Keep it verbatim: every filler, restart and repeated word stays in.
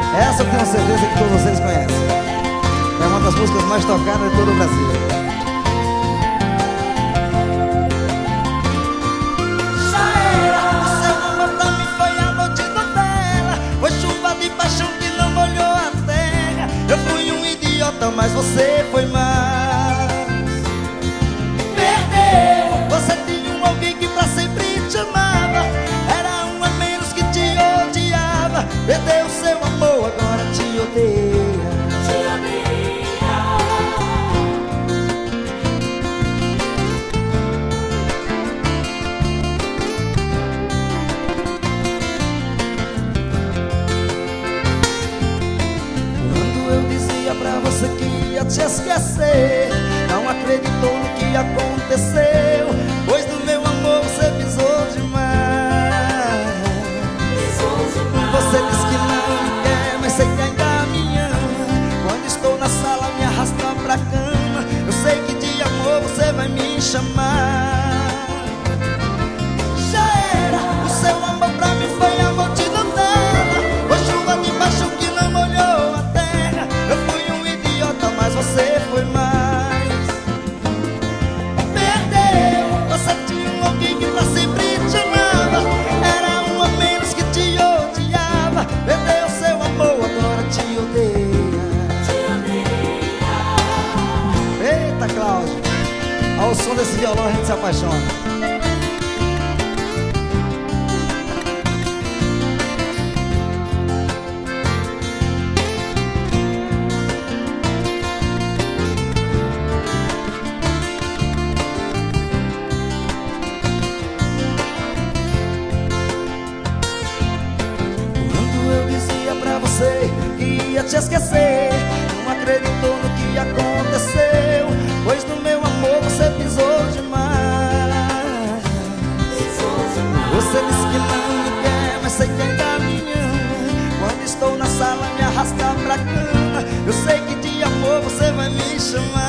Essa eu tenho certeza que todos vocês conhecem. É uma das músicas mais tocadas de todo o Brasil. Já era. O seu amor pra mim foi a noite novela. Foi chuva de paixão que não molhou a terra. Eu fui um idiota, mas você foi mais. Perdeu. Você tinha um alguém que pra sempre te amava. Era um a menos que te odiava. Perdeu o seu amor, agora te odeia. Te odeia. Quando eu dizia pra você que ia te esquecer, não acreditou no que aconteceu, pois no meu amor você pisou demais. Pisou demais. Você disse que não me quer, mas sei que ainda me ama. Quando estou na sala me arrasta pra cama. Eu sei que de amor você vai me chamar. Já era. O seu amor pra mim foi amor de novela. Foi chuva de paixão que não molhou a terra. Eu fui um idiota, mas você foi mais. Perdeu. Você tinha um alguém que pra sempre te amava. Era um a menos que te odiava. Perdeu seu amor, agora te odeia. Te odeia. Eita, Cláudio, ao som desse violão a gente se apaixona. Quando eu dizia pra você que ia te esquecer, não acreditou no que aconteceu, pois no meu amor você pisou demais. Pisou demais. Você disse que não me quer, mas sei que ainda me ama. Quando estou na sala me arrasta pra cama. Eu sei que de amor você vai me chamar.